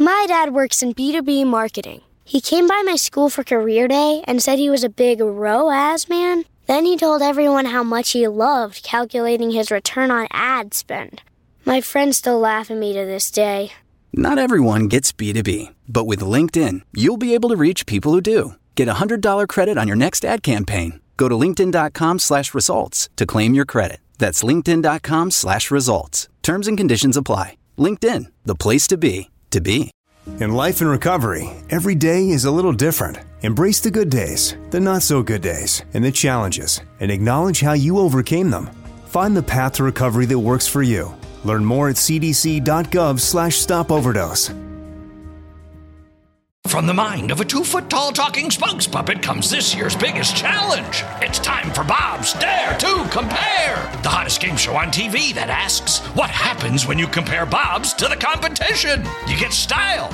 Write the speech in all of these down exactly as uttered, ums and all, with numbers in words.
My dad works in B two B marketing. He came by my school for career day and said he was a big R O A S man. Then he told everyone how much he loved calculating his return on ad spend. My friends still laugh at me to this day. Not everyone gets B two B, but with LinkedIn, you'll be able to reach people who do. Get a one hundred dollars credit on your next ad campaign. Go to linkedin.com slash results to claim your credit. That's linkedin.com slash results. Terms and conditions apply. LinkedIn, the place to be, to be. In life and recovery, every day is a little different. Embrace the good days, the not so good days, and the challenges, and acknowledge how you overcame them. Find the path to recovery that works for you. Learn more at cdc.gov slash stop overdose. From the mind of a two-foot-tall talking spokes puppet comes this year's biggest challenge. It's time for Bob's Dare to Compare, the hottest game show on T V that asks, what happens when you compare Bob's to the competition? You get style.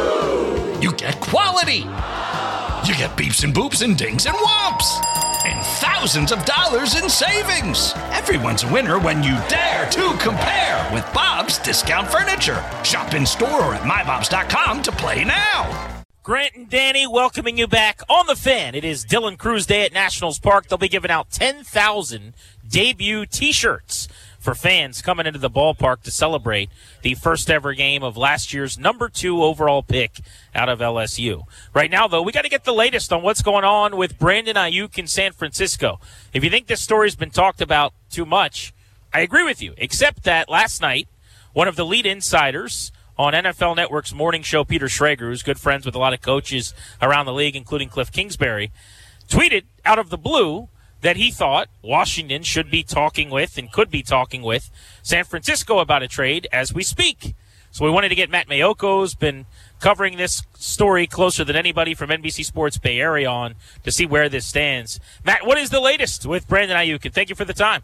You get quality. You get beeps and boops and dings and whomps. And thousands of dollars in savings. Everyone's a winner when you dare to compare with Bob's Discount Furniture. Shop in store or at my bobs dot com to play now. Grant and Danny welcoming you back on The Fan. It is Dylan Cruz Day at Nationals Park. They'll be giving out ten thousand debut T-shirts for fans coming into the ballpark to celebrate the first ever game of last year's number two overall pick out of L S U. Right now, though, we got to get the latest on what's going on with Brandon Aiyuk in San Francisco. If you think this story's been talked about too much, I agree with you, except that last night, one of the lead insiders on N F L Network's morning show, Peter Schrager, who's good friends with a lot of coaches around the league, including Cliff Kingsbury, tweeted out of the blue that he thought Washington should be talking with and could be talking with San Francisco about a trade as we speak. So we wanted to get Matt Mayoko, who's been covering this story closer than anybody from N B C Sports Bay Area on, to see where this stands. Matt, what is the latest with Brandon Aiyuk? And thank you for the time.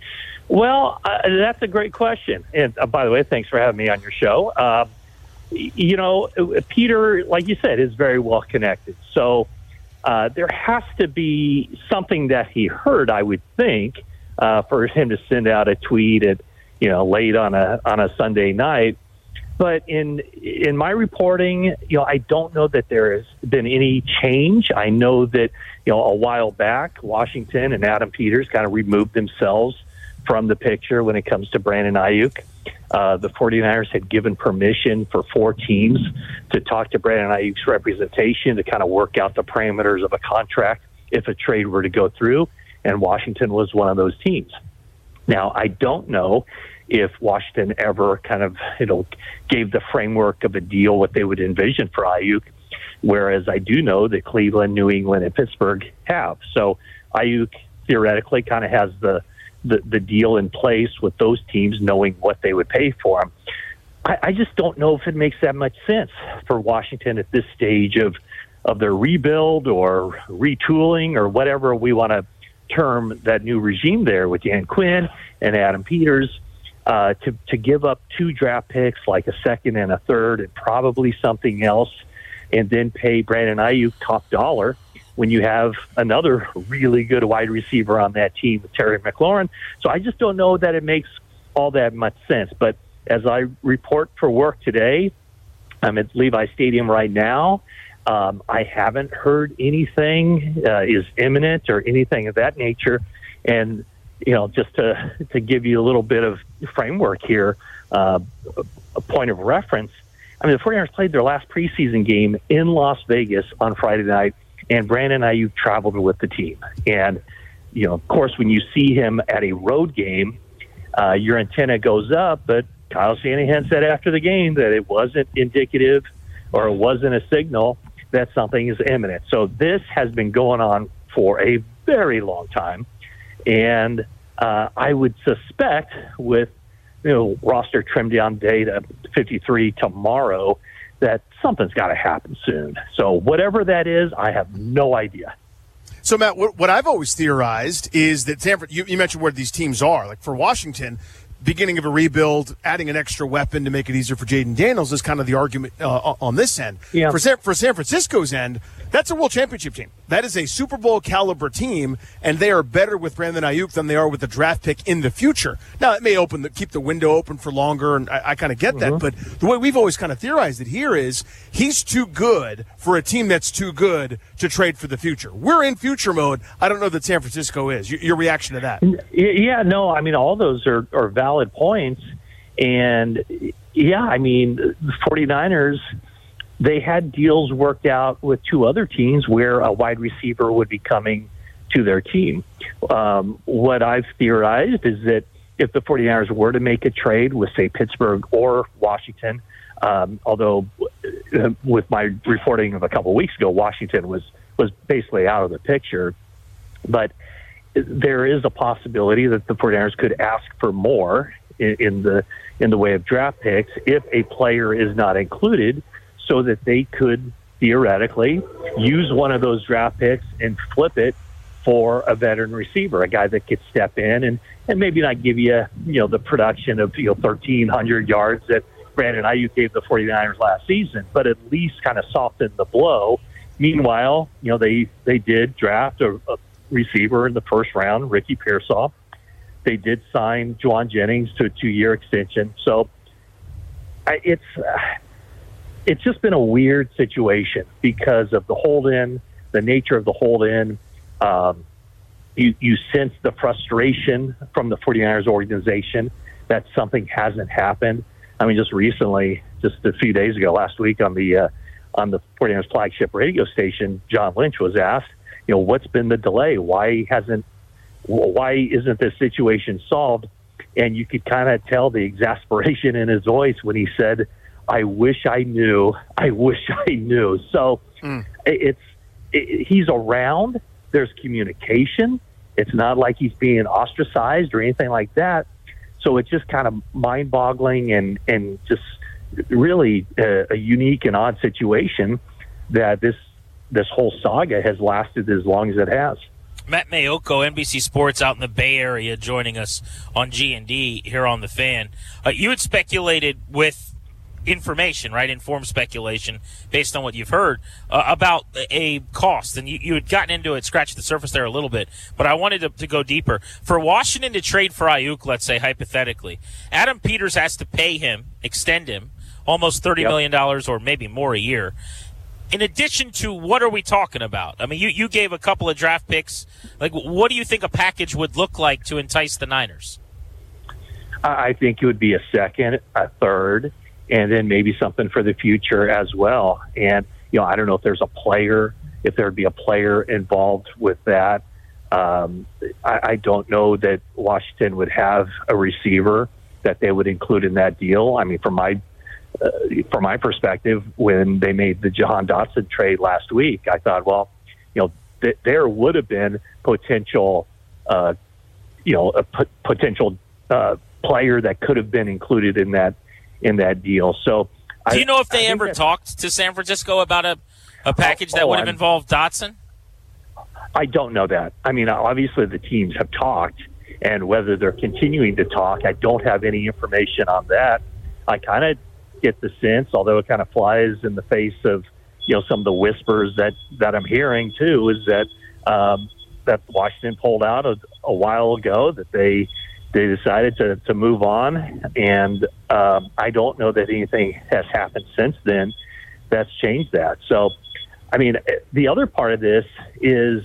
Well, uh, that's a great question. And uh, by the way, thanks for having me on your show. Uh, you know, Peter, like you said, is very well connected. So uh, there has to be something that he heard, I would think, uh, for him to send out a tweet at, you know, late on a on a Sunday night. But in in my reporting, you know, I don't know that there has been any change. I know that, you know, a while back, Washington and Adam Peters kind of removed themselves from the picture when it comes to Brandon Aiyuk. Uh, the 49ers had given permission for four teams to talk to Brandon Ayuk's representation to kind of work out the parameters of a contract if a trade were to go through, and Washington was one of those teams. Now, I don't know if Washington ever kind of, you know, gave the framework of a deal what they would envision for Aiyuk, whereas I do know that Cleveland, New England, and Pittsburgh have. So Aiyuk theoretically kind of has the The, the deal in place with those teams knowing what they would pay for him. I, I just don't know if it makes that much sense for Washington at this stage of, of their rebuild or retooling or whatever we want to term that new regime there with Dan Quinn and Adam Peters, uh, to, to give up two draft picks, like a second and a third, and probably something else, and then pay Brandon Aiyuk top dollar when you have another really good wide receiver on that team, Terry McLaurin. So I just don't know that it makes all that much sense. But as I report for work today, I'm at Levi Stadium right now. Um, I haven't heard anything uh, is imminent or anything of that nature. And, you know, just to, to give you a little bit of framework here, uh, a point of reference, I mean, the 49ers played their last preseason game in Las Vegas on Friday night, and Brandon Aiyuk traveled with the team. And, you know, of course, when you see him at a road game, uh, your antenna goes up. But Kyle Shanahan said after the game that it wasn't indicative or it wasn't a signal that something is imminent. So this has been going on for a very long time. And uh, I would suspect with, you know, roster trimmed down day to fifty-three tomorrow, that something's got to happen soon. So whatever that is, I have no idea. So, Matt, what I've always theorized is that Stanford, you, you mentioned where these teams are. Like for Washington, beginning of a rebuild, adding an extra weapon to make it easier for Jaden Daniels is kind of the argument uh, on this end. Yeah. For San, for San Francisco's end, that's a world championship team. That is a Super Bowl caliber team, and they are better with Brandon Ayuk than they are with the draft pick in the future. Now, it may open the, keep the window open for longer, and I, I kind of get Mm-hmm. that. But the way we've always kind of theorized it here is he's too good for a team that's too good to trade for the future. We're in future mode. I don't know that San Francisco is. Your, your reaction to that? Yeah, no, I mean, all those are, are valid points. And, yeah, I mean, the 49ers – they had deals worked out with two other teams where a wide receiver would be coming to their team. Um, what I've theorized is that if the 49ers were to make a trade with, say, Pittsburgh or Washington, um, although with my reporting of a couple of weeks ago, Washington was, was basically out of the picture, but there is a possibility that the 49ers could ask for more in, in the in the way of draft picks if a player is not included, so that they could theoretically use one of those draft picks and flip it for a veteran receiver, a guy that could step in and, and maybe not give you, you know, the production of, you know, thirteen hundred yards that Brandon Ayuk gave the 49ers last season, but at least kind of soften the blow. Meanwhile, you know, they, they did draft a, a receiver in the first round, Ricky Pearsall. They did sign Juwan Jennings to a two-year extension. So I, it's... Uh, It's just been a weird situation because of the hold-in, the nature of the hold-in. Um, you, you sense the frustration from the 49ers organization that something hasn't happened. I mean, just recently, just a few days ago, last week on the uh, on the 49ers flagship radio station, John Lynch was asked, you know, what's been the delay? Why hasn't, why isn't this situation solved? And you could kind of tell the exasperation in his voice when he said, I wish I knew. I wish I knew. So mm. it's it, he's around. There's communication. It's not like he's being ostracized or anything like that. So it's just kind of mind-boggling and, and just really a, a unique and odd situation that this this whole saga has lasted as long as it has. Matt Maiocco, N B C Sports out in the Bay Area, joining us on G and D here on The Fan. Uh, you had speculated with information, right, informed speculation based on what you've heard uh, about a cost, and you, you had gotten into it, scratched the surface there a little bit, but I wanted to, to go deeper. For Washington to trade for Ayuk, let's say, hypothetically, Adam Peters has to pay him, extend him, almost thirty yep. million dollars or maybe more a year. In addition to, what are we talking about? I mean, you, you gave a couple of draft picks. Like, what do you think a package would look like to entice the Niners? I think it would be a second, a third, and then maybe something for the future as well. And, you know, I don't know if there's a player, if there'd be a player involved with that. Um, I, I don't know that Washington would have a receiver that they would include in that deal. I mean, from my uh, from my perspective, when they made the Jahan Dotson trade last week, I thought, well, you know, th- there would have been potential, uh, you know, a p- potential uh, player that could have been included in that in that deal. So, do you know if I, they I ever that, talked to San Francisco about a, a package oh, that oh, would have I'm, involved Dotson? I don't know that. I mean, obviously the teams have talked, and whether they're continuing to talk, I don't have any information on that. I kind of get the sense, although it kind of flies in the face of, you know, some of the whispers that, that I'm hearing too, is that um, that Washington pulled out a, a while ago, that they they decided to, to move on, and um, I don't know that anything has happened since then that's changed that. So, I mean, the other part of this is,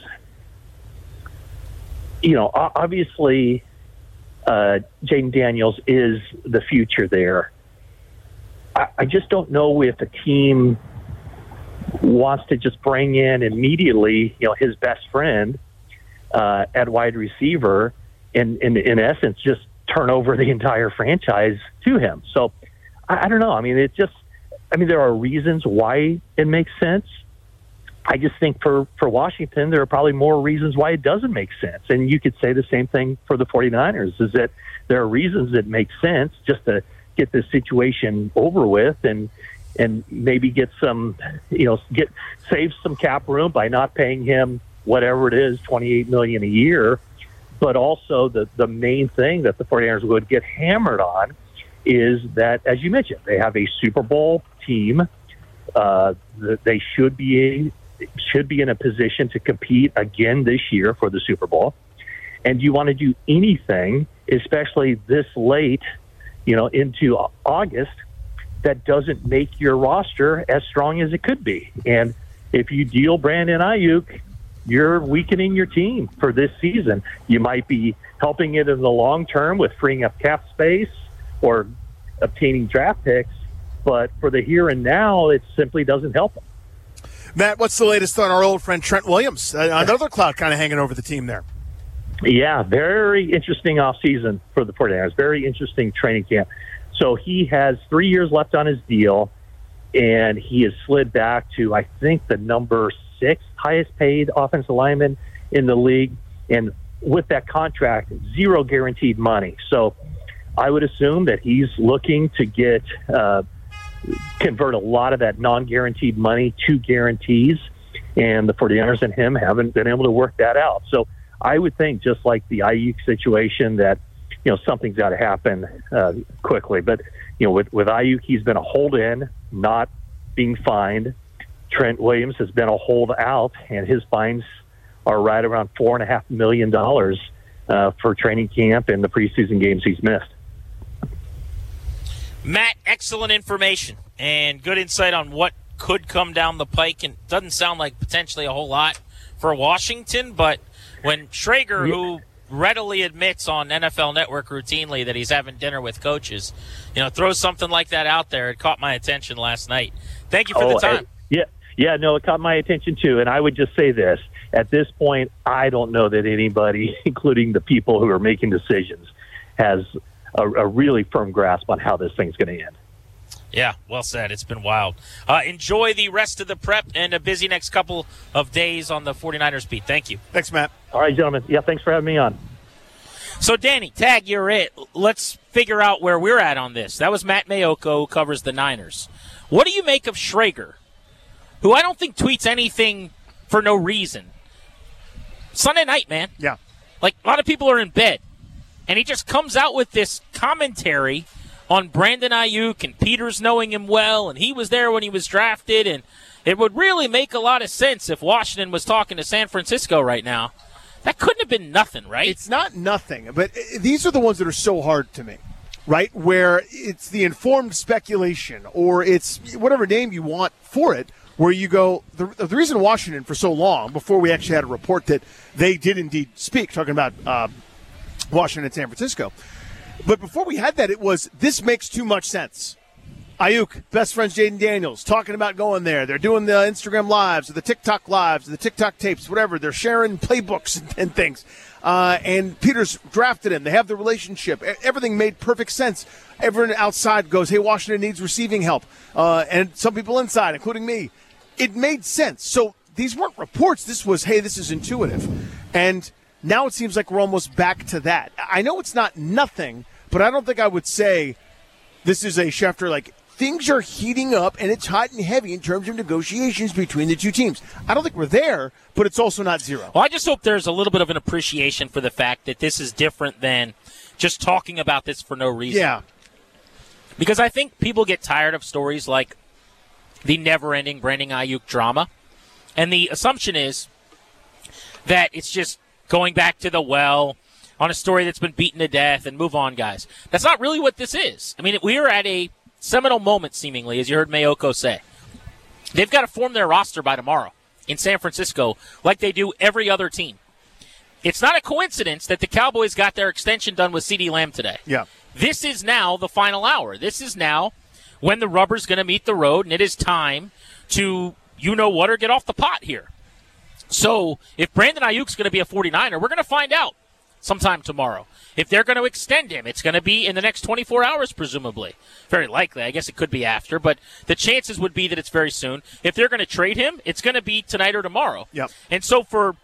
you know, obviously uh, Jayden Daniels is the future there. I, I just don't know if the team wants to just bring in immediately, you know, his best friend uh, at wide receiver and, in, in essence, just turn over the entire franchise to him. So I, I don't know. I mean, it just, I mean, there are reasons why it makes sense. I just think for, for Washington, there are probably more reasons why it doesn't make sense. And you could say the same thing for the 49ers, is that there are reasons that make sense just to get this situation over with and and maybe get some, you know, get save some cap room by not paying him whatever it is, twenty-eight million dollars a year. But also the, the main thing that the 49ers would get hammered on is that, as you mentioned, they have a Super Bowl team. Uh, they should be should be in a position to compete again this year for the Super Bowl. And you want to do anything, especially this late, you know, into August, that doesn't make your roster as strong as it could be. And if you deal Brandon Ayuk, you're weakening your team for this season. You might be helping it in the long term with freeing up cap space or obtaining draft picks, but for the here and now, it simply doesn't help them. Matt, what's the latest on our old friend Trent Williams? Uh, another cloud kind of hanging over the team there. Yeah, very interesting offseason for the 49ers. Very interesting training camp. So he has three years left on his deal, and he has slid back to, I think, the number six highest paid offensive lineman in the league. And with that contract, zero guaranteed money. So I would assume that he's looking to get uh, convert a lot of that non-guaranteed money to guarantees, and the 49ers and him haven't been able to work that out. So I would think, just like the Ayuk situation, that you know something's got to happen uh, quickly. But you know, with with Ayuk, he's been a hold in, not being fined. Trent Williams has been a hold out, and his fines are right around four and a half million dollars uh, for training camp and the preseason games he's missed. Matt, excellent information and good insight on what could come down the pike. And doesn't sound like potentially a whole lot for Washington, but when Schrager, yeah. who readily admits on N F L Network routinely that he's having dinner with coaches, you know, throws something like that out there, it caught my attention last night. Thank you for oh, the time. And, yeah, yeah, no, it caught my attention too. And I would just say this. At this point, I don't know that anybody, including the people who are making decisions, has a, a really firm grasp on how this thing's going to end. Yeah, well said. It's been wild. Uh, enjoy the rest of the prep and a busy next couple of days on the 49ers beat. Thank you. Thanks, Matt. All right, gentlemen. Yeah, thanks for having me on. So, Danny, tag, you're it. Let's figure out where we're at on this. That was Matt Maiocco, who covers the Niners. What do you make of Schrager, who I don't think tweets anything for no reason? Sunday night, man. Yeah. Like, a lot of people are in bed. And he just comes out with this commentary on Brandon Ayuk and Peters knowing him well, and he was there when he was drafted, and it would really make a lot of sense if Washington was talking to San Francisco right now. That couldn't have been nothing, right? It's not nothing, but these are the ones that are so hard to me, right? Where it's the informed speculation, or it's whatever name you want for it, where you go, the, the reason Washington for so long, before we actually had a report that they did indeed speak, talking about uh, Washington and San Francisco. But before we had that, it was, this makes too much sense. Ayuk, best friends Jaden Daniels, talking about going there. They're doing the Instagram lives, or the TikTok lives, or the TikTok tapes, whatever. They're sharing playbooks and, and things. Uh, and Peters drafted him. They have the relationship. Everything made perfect sense. Everyone outside goes, hey, Washington needs receiving help. Uh, and some people inside, including me. It made sense. So these weren't reports. This was, hey, this is intuitive. And now it seems like we're almost back to that. I know it's not nothing, but I don't think I would say this is a Schefter, like, things are heating up and it's hot and heavy in terms of negotiations between the two teams. I don't think we're there, but it's also not zero. Well, I just hope there's a little bit of an appreciation for the fact that this is different than just talking about this for no reason. Yeah. Because I think people get tired of stories like the never-ending Brandon Ayuk drama. And the assumption is that it's just going back to the well on a story that's been beaten to death and move on, guys. That's not really what this is. I mean, we are at a seminal moment, seemingly, as you heard Maiocco say. They've got to form their roster by tomorrow in San Francisco like they do every other team. It's not a coincidence that the Cowboys got their extension done with CeeDee Lamb today. Yeah. This is now the final hour. This is now when the rubber's going to meet the road, and it is time to, you know what, or get off the pot here. So if Brandon Ayuk's going to be a 49er, we're going to find out sometime tomorrow. If they're going to extend him, it's going to be in the next twenty-four hours, presumably. Very likely. I guess it could be after, but the chances would be that it's very soon. If they're going to trade him, it's going to be tonight or tomorrow. Yep. And so for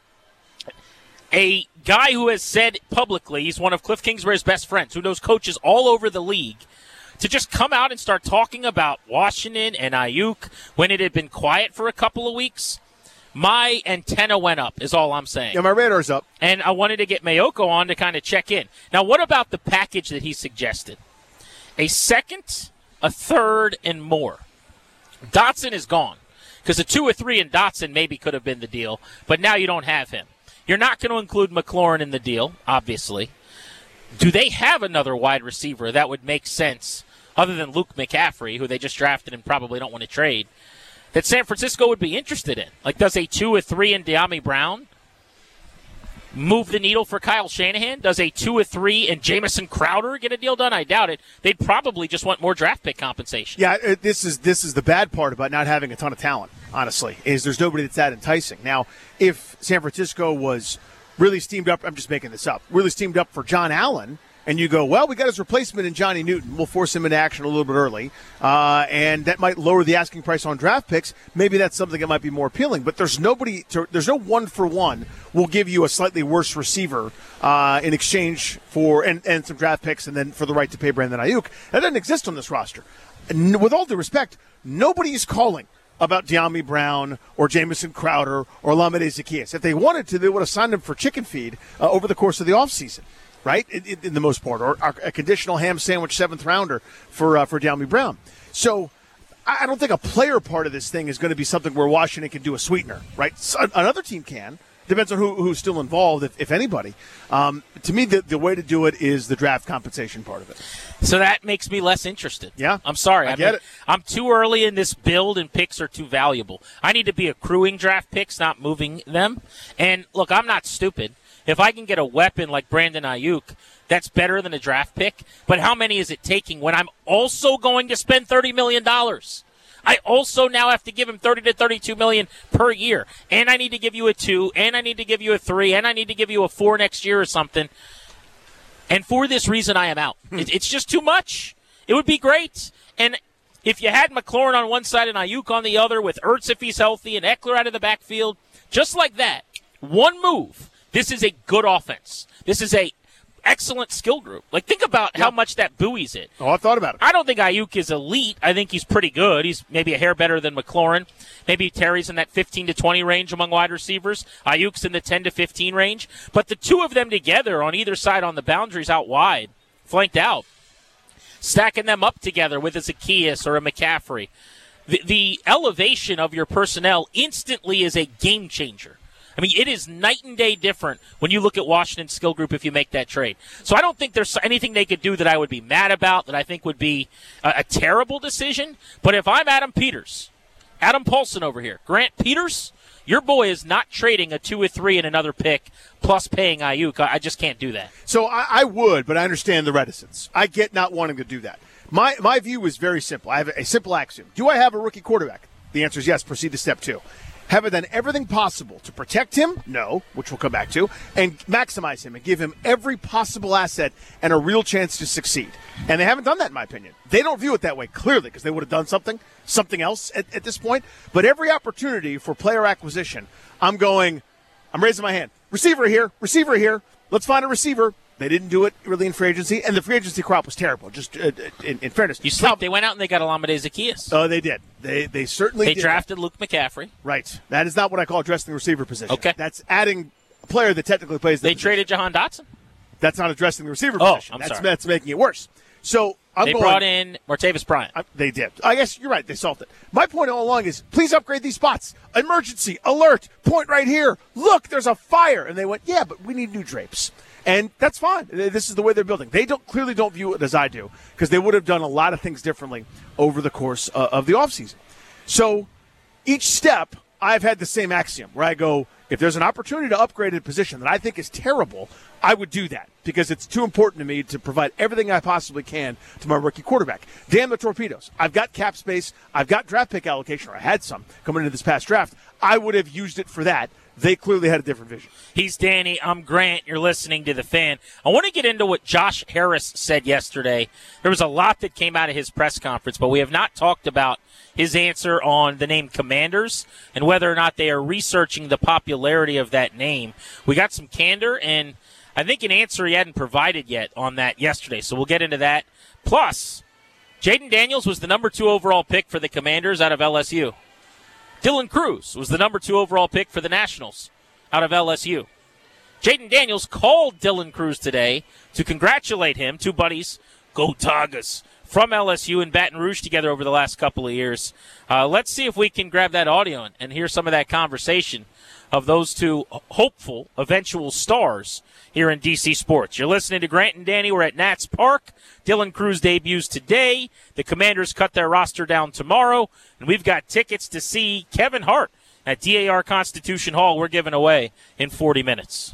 a guy who has said publicly he's one of Cliff Kingsbury's best friends, who knows coaches all over the league, to just come out and start talking about Washington and Ayuk when it had been quiet for a couple of weeks, my antenna went up, is all I'm saying. Yeah, my radar's up. And I wanted to get Maiocco on to kind of check in. Now, what about the package that he suggested? A second, a third, and more. Dotson is gone. Because a two or three in Dotson maybe could have been the deal, but now you don't have him. You're not going to include McLaurin in the deal, obviously. Do they have another wide receiver that would make sense, other than Luke McCaffrey, who they just drafted and probably don't want to trade, that San Francisco would be interested in? Like, does a two or three in De'Ami Brown move the needle for Kyle Shanahan? Does a two or three and Jamison Crowder get a deal done? I doubt it. They'd probably just want more draft pick compensation. Yeah, it, this is this is the bad part about not having a ton of talent, honestly, is there's nobody that's that enticing. Now, if San Francisco was really steamed up, I'm just making this up, really steamed up for John Allen, and you go, well, we got his replacement in Johnny Newton. We'll force him into action a little bit early, uh, and that might lower the asking price on draft picks. Maybe that's something that might be more appealing. But there's nobody, to, there's no one for one. We'll give you a slightly worse receiver uh, in exchange for and, and some draft picks, and then for the right to pay Brandon Ayuk. That doesn't exist on this roster. And with all due respect, nobody's calling about De'Ami Brown or Jamison Crowder or Lamade Zaccheaus. If they wanted to, they would have signed him for chicken feed uh, over the course of the offseason. Right, in, in, in the most part, or a conditional ham sandwich seventh rounder for uh, for De'Ami Brown. So I don't think a player part of this thing is going to be something where Washington can do a sweetener. Right, so another team can. Depends on who, who's still involved, if, if anybody. Um, to me, the, the way to do it is the draft compensation part of it. So that makes me less interested. Yeah, I'm sorry. I, I get mean, it. I'm too early in this build, and picks are too valuable. I need to be accruing draft picks, not moving them. And look, I'm not stupid. If I can get a weapon like Brandon Ayuk, that's better than a draft pick. But how many is it taking when I'm also going to spend thirty million dollars? I also now have to give him thirty to thirty-two million dollars per year. And I need to give you a two, and I need to give you a three, and I need to give you a four next year or something. And for this reason, I am out. it, it's just too much. It would be great. And if you had McLaurin on one side and Ayuk on the other, with Ertz if he's healthy and Eckler out of the backfield, just like that, one move, this is a good offense. This is a excellent skill group. Like, think about yep. how much that buoys it. Oh, I thought about it. I don't think Ayuk is elite. I think he's pretty good. He's maybe a hair better than McLaurin. Maybe Terry's in that fifteen to twenty range among wide receivers. Ayuk's in the ten to fifteen range. But the two of them together on either side on the boundaries out wide, flanked out, stacking them up together with a Zaccheaus or a McCaffrey, the, the elevation of your personnel instantly is a game changer. I mean, it is night and day different when you look at Washington's skill group if you make that trade. So I don't think there's anything they could do that I would be mad about, that I think would be a, a terrible decision. But if I'm Adam Peters, Adam Paulson over here, Grant Peters, your boy is not trading a two or three and another pick plus paying Ayuk. I, I just can't do that. So I, I would, but I understand the reticence. I get not wanting to do that. My, my view is very simple. I have a simple axiom. Do I have a rookie quarterback? The answer is yes. Proceed to step two. Have I done everything possible to protect him? No, which we'll come back to, and maximize him and give him every possible asset and a real chance to succeed. And they haven't done that, in my opinion. They don't view it that way, clearly, because they would have done something, something else at, at this point. But every opportunity for player acquisition, I'm going, I'm raising my hand. Receiver here, receiver here. Let's find a receiver. They didn't do it really in free agency, and the free agency crop was terrible, just uh, in, in fairness. You slept. They went out and they got Lamade Zaccheaus. Oh, they did. They they certainly they did. They drafted Luke McCaffrey. Right. That is not what I call addressing the receiver position. Okay. That's adding a player that technically plays the They position. traded Jahan Dotson. That's not addressing the receiver oh, position. I'm that's, sorry. That's making it worse. So I'm They going, brought in Martavis Bryant. I, they did. I guess you're right. They solved it. My point all along is please upgrade these spots. Emergency, alert, point right here. Look, there's a fire. And they went, yeah, but we need new drapes. And that's fine. This is the way they're building. They don't clearly don't view it as I do, because they would have done a lot of things differently over the course uh, of the offseason. So each step, I've had the same axiom where I go, if there's an opportunity to upgrade a position that I think is terrible, I would do that because it's too important to me to provide everything I possibly can to my rookie quarterback. Damn the torpedoes. I've got cap space. I've got draft pick allocation, or I had some coming into this past draft. I would have used it for that. They clearly had a different vision. He's Danny. I'm Grant. You're listening to The Fan. I want to get into what Josh Harris said yesterday. There was a lot that came out of his press conference, but we have not talked about his answer on the name Commanders and whether or not they are researching the popularity of that name. We got some candor, and I think an answer he hadn't provided yet on that yesterday, so we'll get into that. Plus, Jaden Daniels was the number two overall pick for the Commanders out of L S U. Dylan Cruz was the number two overall pick for the Nationals out of L S U. Jaden Daniels called Dylan Cruz today to congratulate him, two buddies, go Tigers, from L S U and Baton Rouge together over the last couple of years. Uh, let's see if we can grab that audio and, and hear some of that conversation of those two hopeful eventual stars here in D C Sports. You're listening to Grant and Danny. We're at Nats Park. Dylan Crews debuts today. The Commanders cut their roster down tomorrow. And we've got tickets to see Kevin Hart at D A R Constitution Hall. We're giving away in forty minutes.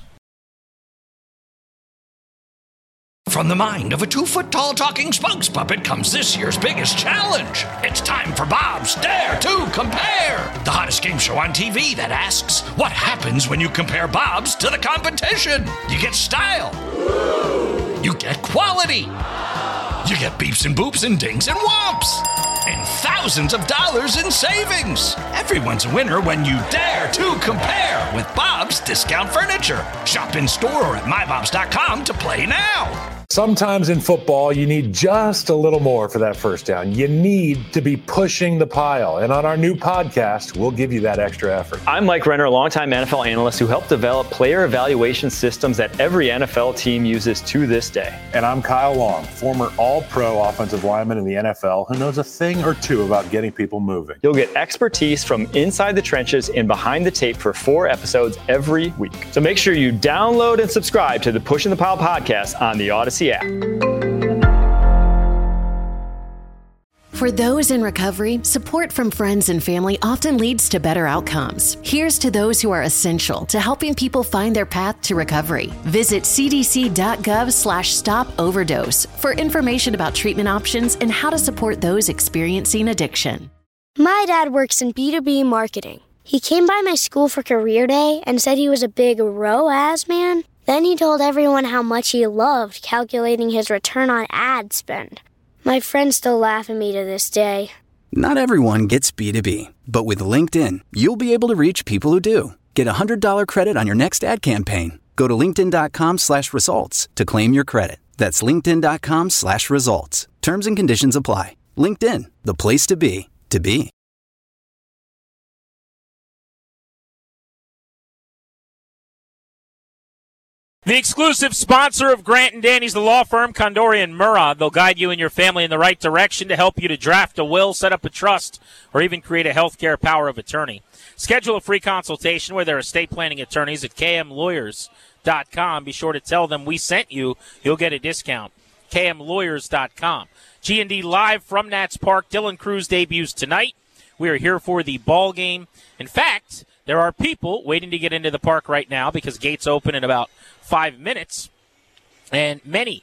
From the mind of a two-foot-tall talking spokes puppet comes this year's biggest challenge. It's time for Bob's Dare to Compare, the hottest game show on T V that asks, what happens when you compare Bob's to the competition? You get style. You get quality. You get beeps and boops and dings and whomps. And thousands of dollars in savings. Everyone's a winner when you dare to compare with Bob's Discount Furniture. Shop in store or at my bobs dot com to play now. Sometimes in football, you need just a little more for that first down. You need to be pushing the pile. And on our new podcast, we'll give you that extra effort. I'm Mike Renner, a longtime N F L analyst who helped develop player evaluation systems that every N F L team uses to this day. And I'm Kyle Long, former all-pro offensive lineman in the N F L who knows a thing or two about getting people moving. You'll get expertise from inside the trenches and behind the tape for four episodes every week. So make sure you download and subscribe to the Pushing the Pile podcast on the Odyssey app. For those in recovery, support from friends and family often leads to better outcomes. Here's to those who are essential to helping people find their path to recovery. Visit cdc.gov slash stop overdose for information about treatment options and how to support those experiencing addiction. My dad works in B two B marketing. He came by my school for career day and said he was a big R O A S man. Then he told everyone how much he loved calculating his return on ad spend. My friends still laugh at me to this day. Not everyone gets B two B, but with LinkedIn, you'll be able to reach people who do. Get a one hundred dollars credit on your next ad campaign. Go to linkedin.com slash results to claim your credit. That's linkedin.com slash results. Terms and conditions apply. LinkedIn, the place to be, to be. The exclusive sponsor of Grant and Danny's, the law firm Condori and Murad. They'll guide you and your family in the right direction to help you to draft a will, set up a trust, or even create a healthcare power of attorney. Schedule a free consultation with their estate planning attorneys at k m lawyers dot com. Be sure to tell them we sent you. You'll get a discount. k m lawyers dot com. G and D live from Nats Park. Dylan Crews debuts tonight. We are here for the ball game. In fact, there are people waiting to get into the park right now because gates open in about five minutes. And many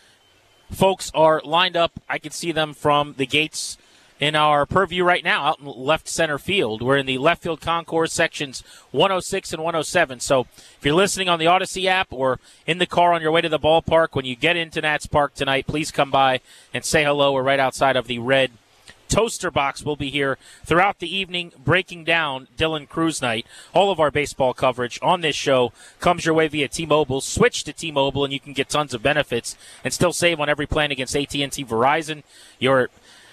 folks are lined up. I can see them from the gates in our purview right now out in left center field. We're in the left field concourse sections one oh six and one oh seven. So if you're listening on the Odyssey app or in the car on your way to the ballpark, when you get into Nats Park tonight, please come by and say hello. We're right outside of the red Toaster Box. Will be here throughout the evening breaking down Dylan Crews night. All of our baseball coverage on this show comes your way via T-Mobile. Switch to T-Mobile and you can get tons of benefits and still save on every plan against A T and T Verizon. Your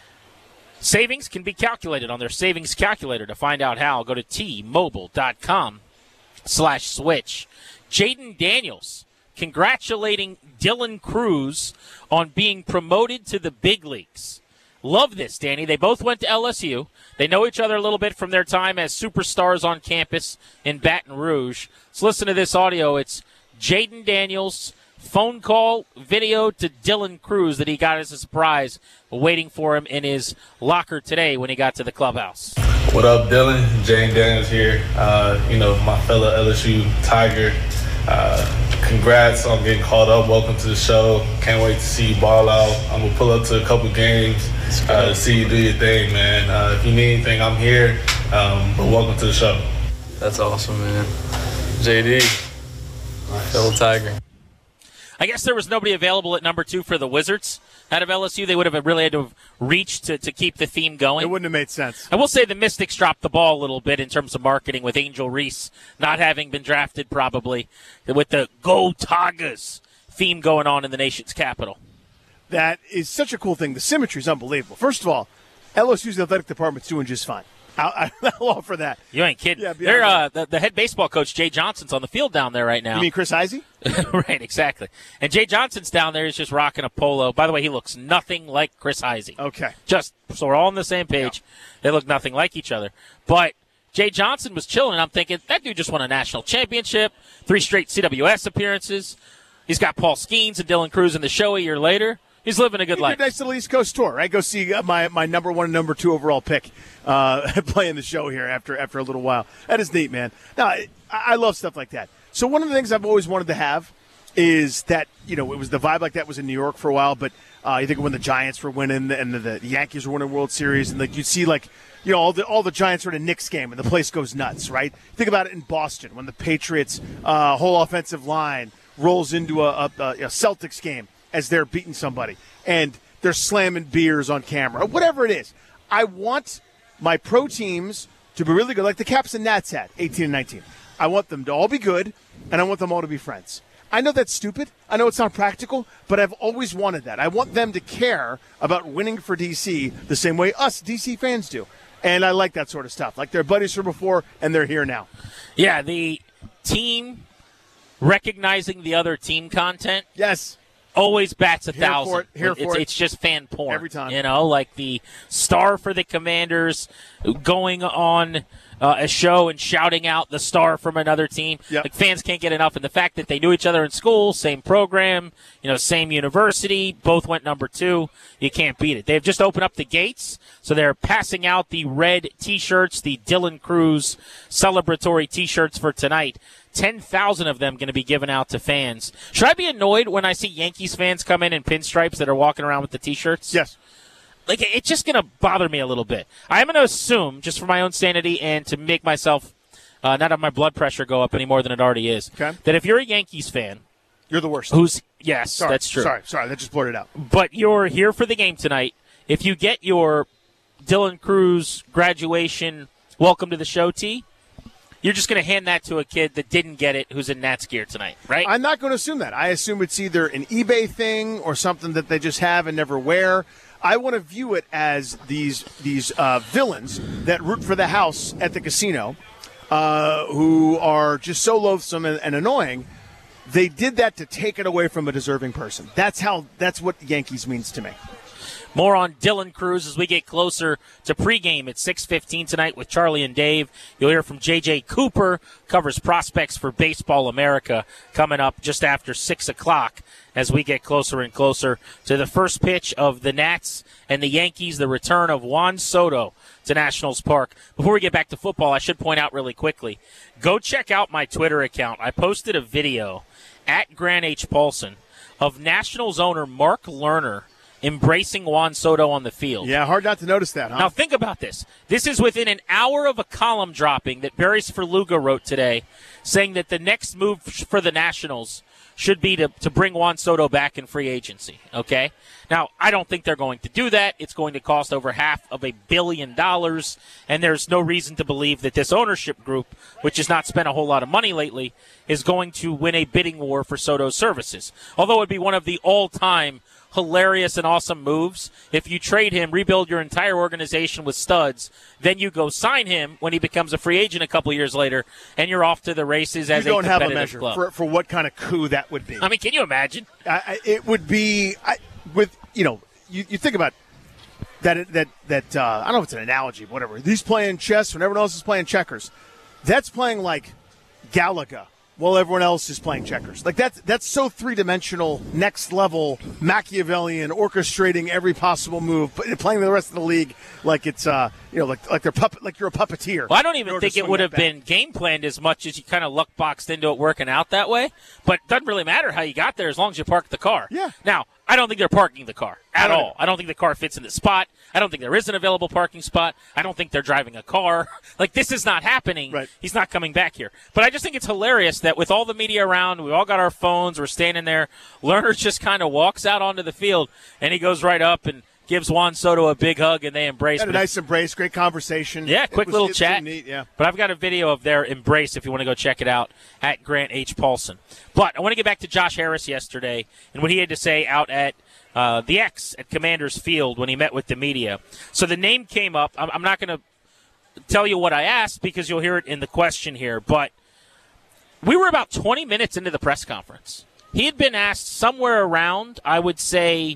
savings can be calculated on their savings calculator. To find out how, go to T-Mobile.com slash switch. Jaden Daniels congratulating Dylan Crews on being promoted to the big leagues. Love this, Danny. They both went to L S U. They know each other a little bit from their time as superstars on campus in Baton Rouge. Let's listen to this audio. It's Jaden Daniels' phone call video to Dylan Crews that he got as a surprise waiting for him in his locker today when he got to the clubhouse. What up, Dylan? Jaden Daniels here. Uh, you know, my fellow L S U Tiger. Uh, congrats on getting called up. Welcome to the show. Can't wait to see you ball out. I'm going to pull up to a couple games uh, to see you do your thing, man. Uh, if you need anything, I'm here. Um, but welcome to the show. That's awesome, man. J D, fellow Tiger. I guess there was nobody available at number two for the Wizards out of L S U. They would have really had to have reached to, to keep the theme going. It wouldn't have made sense. I will say the Mystics dropped the ball a little bit in terms of marketing with Angel Reese not having been drafted probably, with the Go Tigers theme going on in the nation's capital. That is such a cool thing. The symmetry is unbelievable. First of all, L S U's athletic department's doing just fine. I'll, I'll offer that. You ain't kidding. Yeah, They're, uh, the, the head baseball coach, Jay Johnson's on the field down there right now. You mean Chris Izzy? Right, exactly. And Jay Johnson's down there. He's just rocking a polo. By the way, he looks nothing like Chris Izzy. Okay. Just so we're all on the same page. Yeah. They look nothing like each other. But Jay Johnson was chilling, and I'm thinking, that dude just won a national championship, three straight C W S appearances. He's got Paul Skeens and Dylan Cruz in the show a year later. He's living a good you life. Nice little East Coast tour, right? Go see my, my number one and number two overall pick uh, playing the show here after after a little while. That is neat, man. Now, I, I love stuff like that. So one of the things I've always wanted to have is that, you know, it was the vibe like that was in New York for a while, but uh, you think when the Giants were winning and the, the Yankees were winning World Series, and like you'd see like, you know, all the all the Giants are in a Knicks game and the place goes nuts, right? Think about it in Boston when the Patriots' uh, whole offensive line rolls into a, a, a Celtics game as they're beating somebody, and they're slamming beers on camera, whatever it is. I want my pro teams to be really good, like the Caps and Nats had, eighteen and nineteen. I want them to all be good, and I want them all to be friends. I know that's stupid. I know it's not practical, but I've always wanted that. I want them to care about winning for D C the same way us D C fans do. And I like that sort of stuff. Like they're buddies from before, and they're here now. Yeah, the team recognizing the other team content. Yes. Always bats a Here thousand. For it. Here it's, for it. It's just fan porn. Every time. You know, like the star for the Commanders going on uh, a show and shouting out the star from another team. Yep. Like fans can't get enough. And the fact that they knew each other in school, same program, you know, same university, both went number two, you can't beat it. They've just opened up the gates, so they're passing out the red T-shirts, the Dylan Cruz celebratory T-shirts for tonight. ten thousand of them going to be given out to fans. Should I be annoyed when I see Yankees fans come in in pinstripes that are walking around with the T-shirts? Yes. Like, it's just going to bother me a little bit. I'm going to assume, just for my own sanity and to make myself uh, not have my blood pressure go up any more than it already is, okay, that if you're a Yankees fan, you're the worst. Who's yes, sorry, that's true. Sorry, sorry, that just blurted out. But you're here for the game tonight. If you get your Dylan Cruz graduation welcome to the show tee, you're just going to hand that to a kid that didn't get it who's in Nats gear tonight, right? I'm not going to assume that. I assume it's either an eBay thing or something that they just have and never wear. I want to view it as these these uh, villains that root for the house at the casino uh, who are just so loathsome and, and annoying. They did that to take it away from a deserving person. That's how. That's what Yankees means to me. More on Dylan Cruz as we get closer to pregame at six fifteen tonight with Charlie and Dave. You'll hear from J J Cooper, covers prospects for Baseball America, coming up just after six o'clock as we get closer and closer to the first pitch of the Nats and the Yankees, the return of Juan Soto to Nationals Park. Before we get back to football, I should point out really quickly, go check out my Twitter account. I posted a video at Grant H. Paulson of Nationals owner Mark Lerner embracing Juan Soto on the field. Yeah, hard not to notice that, huh? Now, think about this. This is within an hour of a column dropping that Barry Svrluga wrote today, saying that the next move for the Nationals should be to, to bring Juan Soto back in free agency, okay? Now, I don't think they're going to do that. It's going to cost over half of a billion dollars, and there's no reason to believe that this ownership group, which has not spent a whole lot of money lately, is going to win a bidding war for Soto's services. Although it would be one of the all-time hilarious and awesome moves. If you trade him, rebuild your entire organization with studs, then you go sign him when he becomes a free agent a couple years later, and you're off to the races as you don't a have competitive a measure club. For, for what kind of coup that would be. I mean, can you imagine? I, I, it would be I, with you know you, you think about that that that uh, I don't know if it's an analogy, but whatever. He's playing chess when everyone else is playing checkers. That's playing like Galaga while everyone else is playing checkers. Like that's that's so three-dimensional, next level, Machiavellian, orchestrating every possible move, but playing the rest of the league like it's uh you know like like they're puppet like you're a puppeteer. Well, I don't even think it would have been game planned as much as you kind of luck boxed into it working out that way. But it doesn't really matter how you got there as long as you parked the car. Yeah. Now, I don't think they're parking the car at No, no, all. no. I don't think the car fits in the spot. I don't think there is an available parking spot. I don't think they're driving a car. Like, this is not happening. Right. He's not coming back here. But I just think it's hilarious that with all the media around, we all got our phones, we're standing there, Lerner just kind of walks out onto the field, and he goes right up and gives Juan Soto a big hug, and they embrace. Had a nice embrace, great conversation. Yeah, quick was, little it chat. Neat, yeah. But I've got a video of their embrace if you want to go check it out at Grant H. Paulson. But I want to get back to Josh Harris yesterday and what he had to say out at uh, the X at Commanders Field when he met with the media. So the name came up. I'm, I'm not going to tell you what I asked because you'll hear it in the question here, but we were about twenty minutes into the press conference. He had been asked somewhere around, I would say,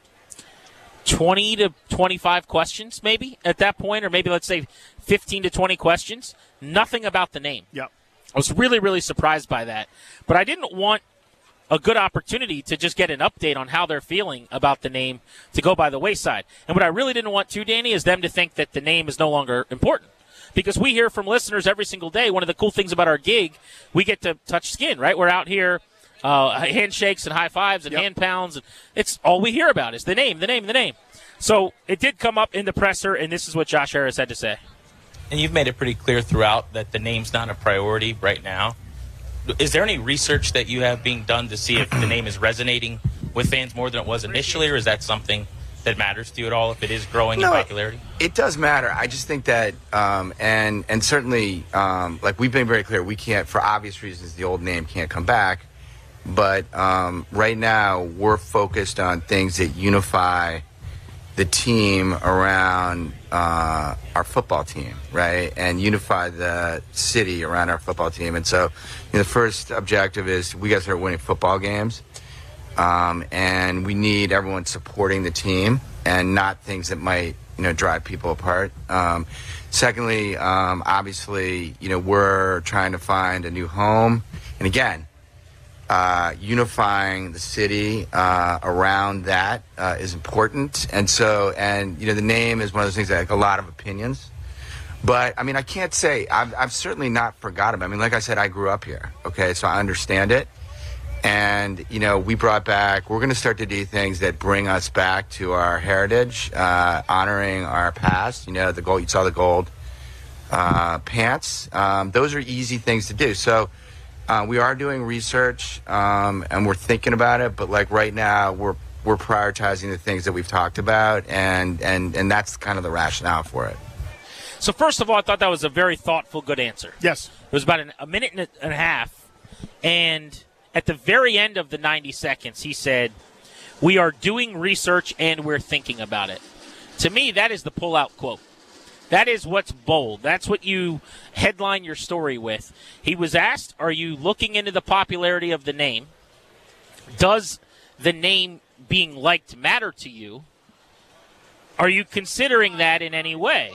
twenty to twenty-five questions maybe at that point, or maybe let's say fifteen to twenty questions. Nothing about the name. Yep. I was really, really surprised by that. But I didn't want a good opportunity to just get an update on how they're feeling about the name to go by the wayside. And what I really didn't want to, Danny, is them to think that the name is no longer important. Because we hear from listeners every single day, one of the cool things about our gig, we get to touch skin, right? We're out here, uh, handshakes and high fives and yep. hand pounds. And it's all we hear about is the name, the name, the name. So it did come up in the presser, and this is what Josh Harris had to say. And you've made it pretty clear throughout that the name's not a priority right now. Is there any research that you have being done to see if the name is resonating with fans more than it was initially, or is that something that matters to you at all if it is growing no, in popularity? It, it does matter. I just think that, um, and and certainly, um, like we've been very clear, we can't, for obvious reasons, the old name can't come back. But um, right now, we're focused on things that unify the team around uh, our football team, right? And unify the city around our football team. And so, you know, the first objective is we got to start winning football games. Um, and we need everyone supporting the team and not things that might, you know, drive people apart. Um, secondly, um, obviously, you know, we're trying to find a new home. And again, uh, unifying the city uh, around that uh, is important. And so, and, you know, the name is one of those things that have a lot of opinions. But, I mean, I can't say, I've, I've certainly not forgotten. I mean, like I said, I grew up here, okay, so I understand it. And, you know, we brought back, we're going to start to do things that bring us back to our heritage, uh, honoring our past. You know, the gold, you saw the gold uh, pants. Um, those are easy things to do. So uh, we are doing research um, and we're thinking about it. But like right now, we're we're prioritizing the things that we've talked about. And, and, and that's kind of the rationale for it. So first of all, I thought that was a very thoughtful, good answer. Yes. It was about an, a minute and a half. And at the very end of the ninety seconds, he said, we are doing research and we're thinking about it. To me, that is the pull-out quote. That is what's bold. That's what you headline your story with. He was asked, are you looking into the popularity of the name? Does the name being liked matter to you? Are you considering that in any way?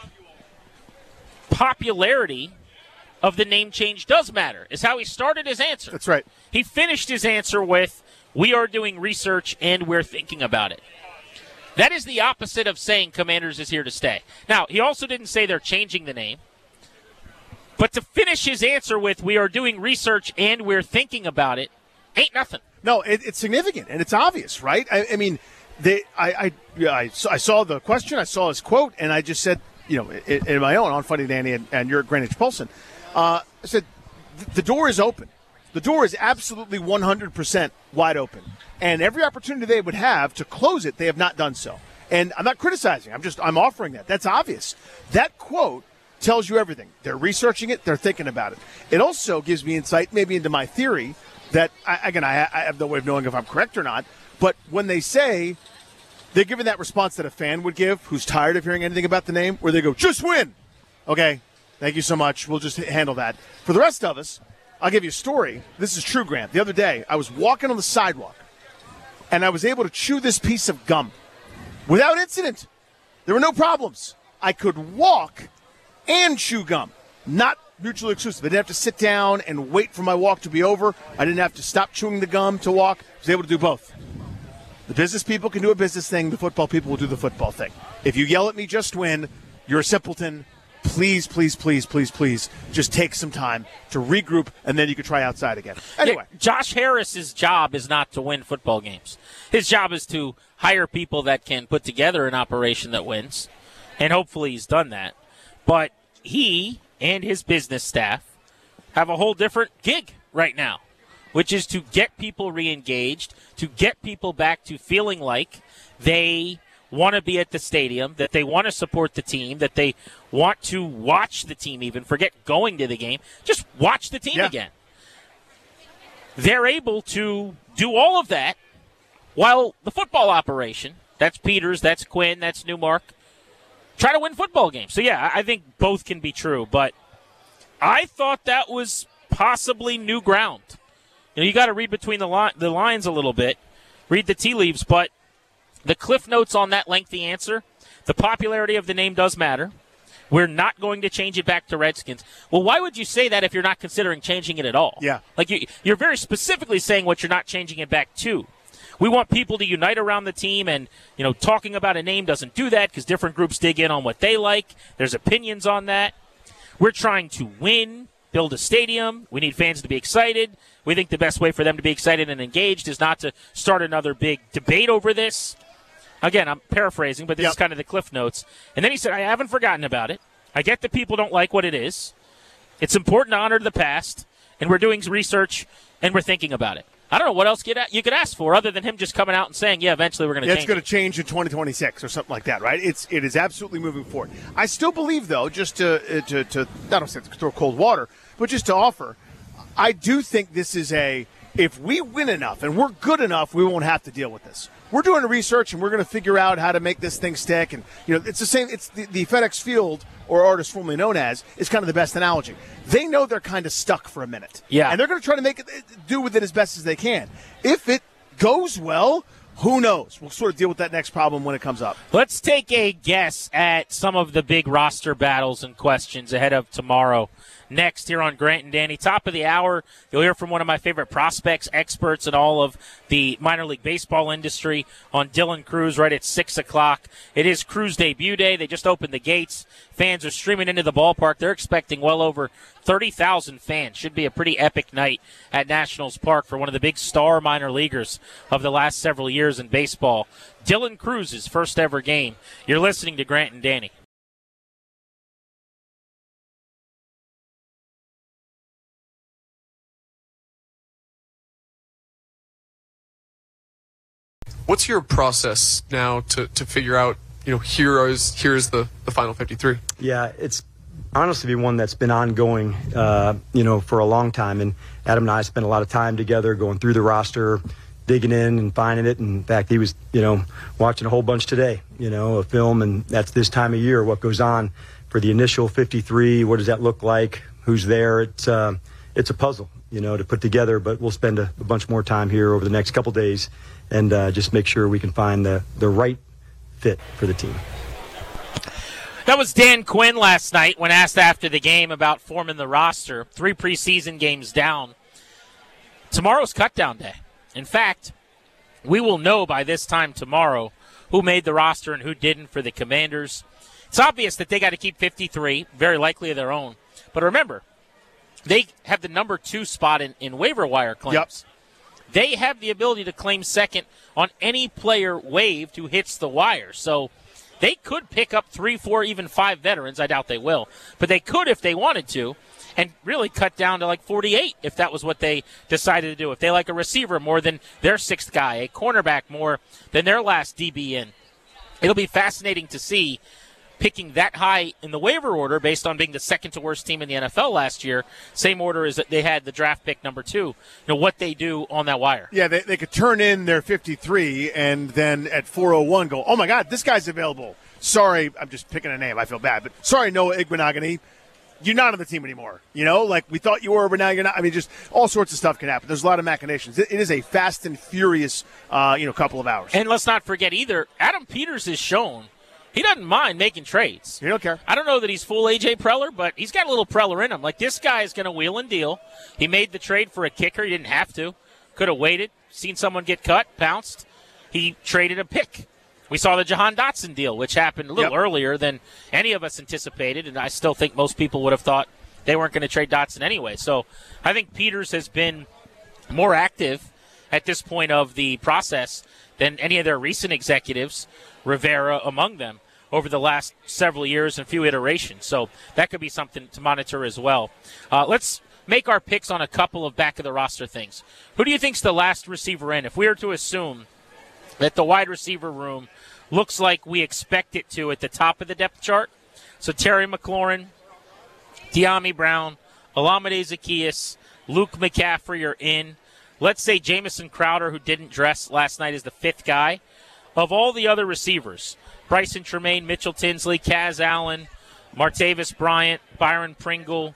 Popularity of the name change does matter, is how he started his answer. That's right. He finished his answer with, we are doing research and we're thinking about it. That is the opposite of saying Commanders is here to stay. Now, he also didn't say they're changing the name. But to finish his answer with, we are doing research and we're thinking about it, ain't nothing. No, it, it's significant, and it's obvious, right? I, I mean, they, I, I, yeah, I, I saw the question, I saw his quote, and I just said, you know, in, in my own, on Funny Danny and, and you're at Greenwich Polson, uh, I said, the door is open. The door is absolutely one hundred percent wide open. And every opportunity they would have to close it, they have not done so. And I'm not criticizing. I'm just, I'm offering that. That's obvious. That quote tells you everything. They're researching it. They're thinking about it. It also gives me insight maybe into my theory that, I, again, I, I have no way of knowing if I'm correct or not. But when they say, they're giving that response that a fan would give who's tired of hearing anything about the name, where they go, just win. Okay, thank you so much. We'll just handle that. For the rest of us, I'll give you a story. This is true, Grant. The other day, I was walking on the sidewalk, and I was able to chew this piece of gum without incident. There were no problems. I could walk and chew gum, not mutually exclusive. I didn't have to sit down and wait for my walk to be over. I didn't have to stop chewing the gum to walk. I was able to do both. The business people can do a business thing. The football people will do the football thing. If you yell at me, just win, you're a simpleton. Please, please, please, please, please, just take some time to regroup, and then you can try outside again. Anyway. Yeah, Josh Harris's job is not to win football games. His job is to hire people that can put together an operation that wins, and hopefully he's done that. But he and his business staff have a whole different gig right now, which is to get people re-engaged, to get people back to feeling like they want to be at the stadium, that they want to support the team, that they want to watch the team even. Forget going to the game. Just watch the team yeah. again. They're able to do all of that while the football operation, that's Peters, that's Quinn, that's Newmark, try to win football games. So, yeah, I think both can be true. But I thought that was possibly new ground. You know, you got to read between the, li- the lines a little bit, read the tea leaves. But the cliff notes on that lengthy answer, the popularity of the name does matter. We're not going to change it back to Redskins. Well, why would you say that if you're not considering changing it at all? Yeah. Like, you, you're very specifically saying what you're not changing it back to. We want people to unite around the team, and, you know, talking about a name doesn't do that because different groups dig in on what they like. There's opinions on that. We're trying to win, build a stadium. We need fans to be excited. We think the best way for them to be excited and engaged is not to start another big debate over this. Again, I'm paraphrasing, but this yep. is kind of the cliff notes. And then he said, I haven't forgotten about it. I get that people don't like what it is. It's important to honor the past, and we're doing research, and we're thinking about it. I don't know what else you could ask for other than him just coming out and saying, yeah, eventually we're going to yeah, change it's going it. to change in twenty twenty-six or something like that, right? It's, it is absolutely moving forward. I still believe, though, just to, to, to I don't say to throw cold water, but just to offer, I do think this is a, if we win enough and we're good enough, we won't have to deal with this. We're doing the research, and we're going to figure out how to make this thing stick. And, you know, it's the same. It's the, the FedEx Field, or Artist formerly known as, is kind of the best analogy. They know they're kind of stuck for a minute. Yeah. And they're going to try to make it, do with it as best as they can. If it goes well, who knows? We'll sort of deal with that next problem when it comes up. Let's take a guess at some of the big roster battles and questions ahead of tomorrow. Next here on Grant and Danny. Top of the hour, you'll hear from one of my favorite prospects, experts in all of the minor league baseball industry on Dylan Crews right at six o'clock. It is Crews debut day. They just opened the gates. Fans are streaming into the ballpark. They're expecting well over thirty thousand fans. Should be a pretty epic night at Nationals Park for one of the big star minor leaguers of the last several years in baseball. Dylan Crews' first ever game. You're listening to Grant and Danny. What's your process now to, to figure out, you know, here is here is the, the final fifty-three? Yeah, it's honestly been one that's been ongoing, uh, you know, for a long time. And Adam and I spent a lot of time together going through the roster, digging in and finding it. And in fact, he was, you know, watching a whole bunch today, you know, a film. And that's this time of year, what goes on for the initial fifty-three. What does that look like? Who's there? It's, uh, it's a puzzle, you know, to put together. But we'll spend a, a bunch more time here over the next couple days and uh, just make sure we can find the, the right fit for the team. That was Dan Quinn last night when asked after the game about forming the roster. Three preseason games down. Tomorrow's cutdown day. In fact, we will know by this time tomorrow who made the roster and who didn't for the Commanders. It's obvious that they got to keep fifty-three, very likely of their own. But remember, they have the number two spot in, in waiver wire claims. Yep. They have the ability to claim second on any player waived who hits the wire. So they could pick up three, four, even five veterans. I doubt they will. But they could if they wanted to and really cut down to like forty-eight if that was what they decided to do. If they like a receiver more than their sixth guy, a cornerback more than their last D B in. It'll be fascinating to see picking that high in the waiver order based on being the second to worst team in the N F L last year. Same order as they had the draft pick number two. You know, what they do on that wire. Yeah, they, they could turn in their fifty-three and then at four oh one go, oh, my God, this guy's available. Sorry, I'm just picking a name. I feel bad. But sorry, Noah Igbenogany, you're not on the team anymore. You know, like we thought you were, but now you're not. I mean, just all sorts of stuff can happen. There's a lot of machinations. It, it is a fast and furious, uh, you know, couple of hours. And let's not forget either, Adam Peters has shown he doesn't mind making trades. He don't care. I don't know that he's full A J Preller, but he's got a little Preller in him. Like, this guy is going to wheel and deal. He made the trade for a kicker. He didn't have to. Could have waited, seen someone get cut, pounced. He traded a pick. We saw the Jahan Dotson deal, which happened a little Yep. earlier than any of us anticipated, and I still think most people would have thought they weren't going to trade Dotson anyway. So I think Peters has been more active at this point of the process than any of their recent executives, Rivera among them, over the last several years and few iterations. So that could be something to monitor as well. Uh, let's make our picks on a couple of back-of-the-roster things. Who do you think's the last receiver in? If we were to assume that the wide receiver room looks like we expect it to at the top of the depth chart, so Terry McLaurin, De'Ami Brown, Olamide Zaccheaus, Luke McCaffrey are in. Let's say Jamison Crowder, who didn't dress last night, is the fifth guy. Of all the other receivers, Bryson Tremaine, Mitchell Tinsley, Kaz Allen, Martavis Bryant, Byron Pringle.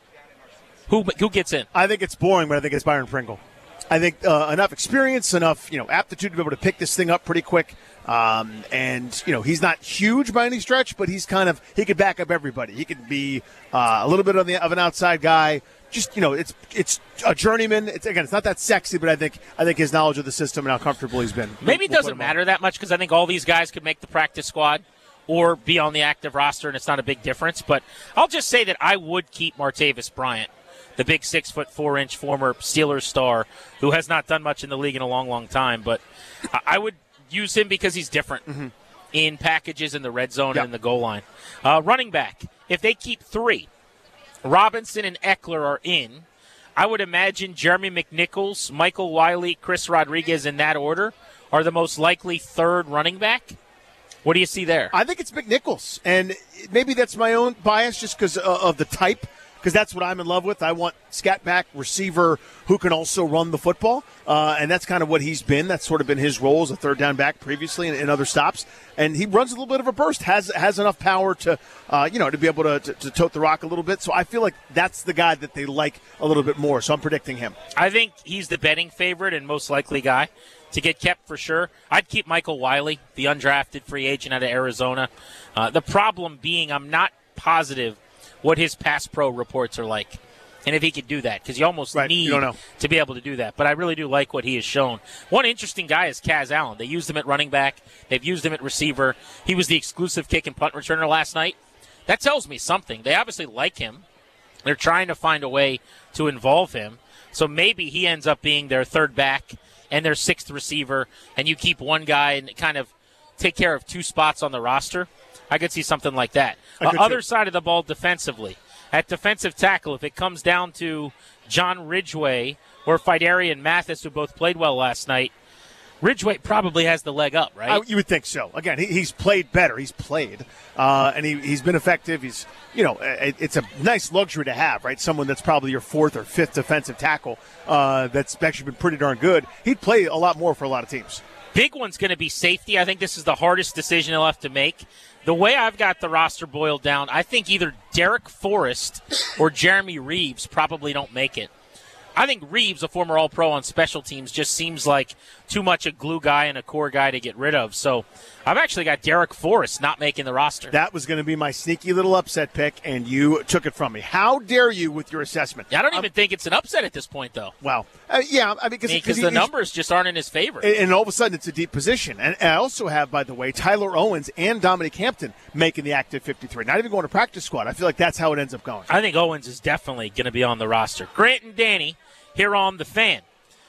Who who gets in? I think it's boring, but I think it's Byron Pringle. I think uh, enough experience, enough you know aptitude to be able to pick this thing up pretty quick. Um, and, you know, he's not huge by any stretch, but he's kind of – he could back up everybody. He could be uh, a little bit of, the, of an outside guy. Just, you know, it's it's a journeyman. It's Again, it's not that sexy, but I think I think his knowledge of the system and how comfortable he's been. Maybe it doesn't matter that much because I think all these guys could make the practice squad or be on the active roster, and it's not a big difference. But I'll just say that I would keep Martavis Bryant, the big six foot four inch former Steelers star who has not done much in the league in a long, long time. But I would – use him because he's different mm-hmm. in packages in the red zone yep. and in the goal line. Uh, running back, if they keep three, Robinson and Eckler are in. I would imagine Jeremy McNichols, Michael Wiley, Chris Rodriguez in that order are the most likely third running back. What do you see there? I think it's McNichols, and maybe that's my own bias just because of the type. Because that's what I'm in love with. I want scat back receiver who can also run the football, uh, and that's kind of what he's been. That's sort of been his role as a third down back previously in, in other stops. And he runs a little bit of a burst, has has enough power to, uh, you know, to be able to, to, to tote the rock a little bit. So I feel like that's the guy that they like a little bit more. So I'm predicting him. I think he's the betting favorite and most likely guy to get kept for sure. I'd keep Michael Wiley, the undrafted free agent out of Arizona. Uh, the problem being I'm not positive what his pass pro reports are like, and if he could do that, because you almost right. need you don't know. to be able to do that. But I really do like what he has shown. One interesting guy is Kaz Allen. They used him at running back. They've used him at receiver. He was the exclusive kick and punt returner last night. That tells me something. They obviously like him. They're trying to find a way to involve him. So maybe he ends up being their third back and their sixth receiver, and you keep one guy and kind of take care of two spots on the roster. I could see something like that. Uh, other side of the ball defensively. At defensive tackle, if it comes down to John Ridgeway or Fidarian Mathis, who both played well last night, Ridgeway probably has the leg up, right? I, you would think so. Again, he, he's played better. He's played, uh, and he, he's been effective. He's, you know, it, it's a nice luxury to have, right? Someone that's probably your fourth or fifth defensive tackle uh, that's actually been pretty darn good. He'd play a lot more for a lot of teams. Big one's going to be safety. I think this is the hardest decision they'll have to make. The way I've got the roster boiled down, I think either Derek Forrest or Jeremy Reeves probably don't make it. I think Reeves, a former All-Pro on special teams, just seems like too much a glue guy and a core guy to get rid of. So I've actually got Derek Forrest not making the roster. That was going to be my sneaky little upset pick, and you took it from me. How dare you with your assessment? Yeah, I don't um, even think it's an upset at this point, though. Well, uh, yeah, I mean, because the numbers just aren't in his favor. And, and all of a sudden, it's a deep position. And, and I also have, by the way, Tyler Owens and Dominic Hampton making the active fifty-three. Not even going to practice squad. I feel like that's how it ends up going. I think Owens is definitely going to be on the roster. Grant and Danny here on The Fan,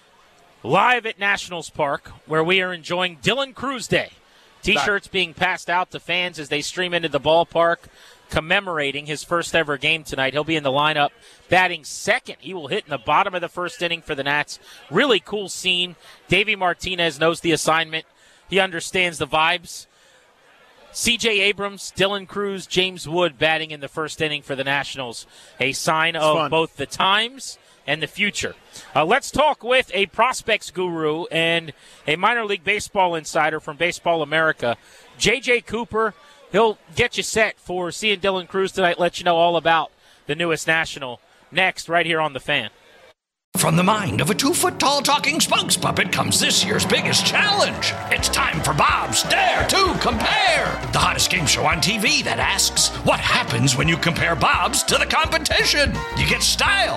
live at Nationals Park, where we are enjoying Dylan Cruz Day. T-shirts being passed out to fans as they stream into the ballpark, commemorating his first ever game tonight. He'll be in the lineup batting second. He will hit in the bottom of the first inning for the Nats. Really cool scene. Davey Martinez knows the assignment. He understands the vibes. C J Abrams, Dylan Cruz, James Wood batting in the first inning for the Nationals. A sign it's of fun. both the times and the future. Uh, let's talk with a prospects guru and a minor league baseball insider from Baseball America, J J Cooper. He'll get you set for seeing Dylan Cruz tonight, let you know all about the newest National next right here on The Fan. From the mind of a two-foot-tall talking spokes puppet comes this year's biggest challenge. It's time for Bob's Dare to Compare, the hottest game show on T V that asks, what happens when you compare Bob's to the competition? You get style.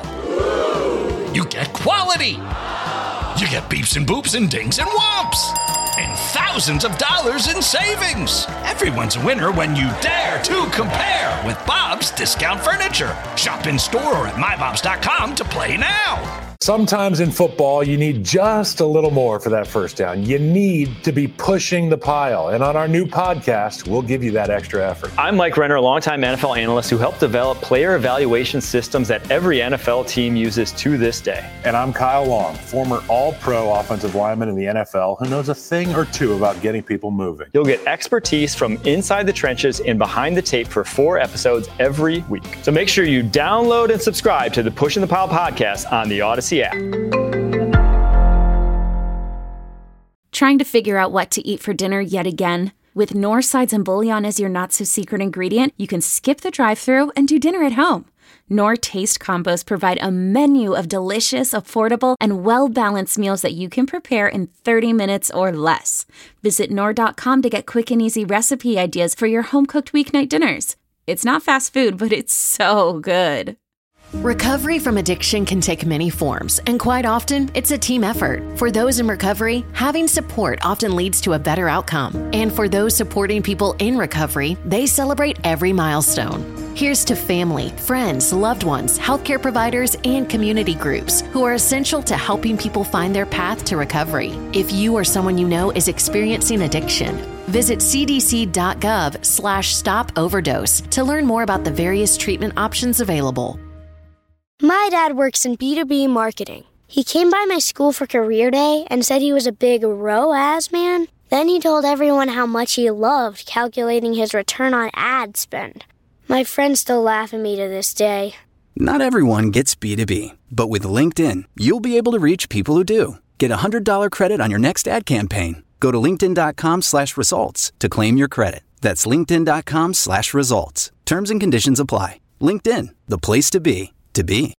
You get quality. You get beeps and boops and dings and whomps. And thousands of dollars in savings. Everyone's a winner when you dare to compare with Bob's Discount Furniture. Shop in store or at my bobs dot com to play now. Sometimes in football, you need just a little more for that first down. You need to be pushing the pile. And on our new podcast, we'll give you that extra effort. I'm Mike Renner, a longtime N F L analyst who helped develop player evaluation systems that every N F L team uses to this day. And I'm Kyle Long, former all-pro offensive lineman in the N F L who knows a thing or two about getting people moving. You'll get expertise from inside the trenches and behind the tape for four episodes every week. So make sure you download and subscribe to the Pushing the Pile podcast on the Odyssey app. Trying to figure out what to eat for dinner yet again? With Knorr sides and bouillon as your not-so-secret ingredient, you can skip the drive-thru and do dinner at home. Knorr Taste Combos provide a menu of delicious, affordable, and well-balanced meals that you can prepare in thirty minutes or less. Visit Knorr dot com to get quick and easy recipe ideas for your home-cooked weeknight dinners. It's not fast food, but it's so good. Recovery from addiction can take many forms, and quite often, it's a team effort. For those in recovery, having support often leads to a better outcome. And for those supporting people in recovery, they celebrate every milestone. Here's to family, friends, loved ones, healthcare providers, and community groups who are essential to helping people find their path to recovery. If you or someone you know is experiencing addiction, visit c d c dot gov slash stop overdose to learn more about the various treatment options available. My dad works in B two B marketing. He came by my school for career day and said he was a big R O A S man. Then he told everyone how much he loved calculating his return on ad spend. My friends still laugh at me to this day. Not everyone gets B two B, but with LinkedIn, you'll be able to reach people who do. Get a one hundred dollars credit on your next ad campaign. Go to linkedin dot com slash results to claim your credit. That's linkedin dot com slash results. Terms and conditions apply. LinkedIn, the place to be, to be.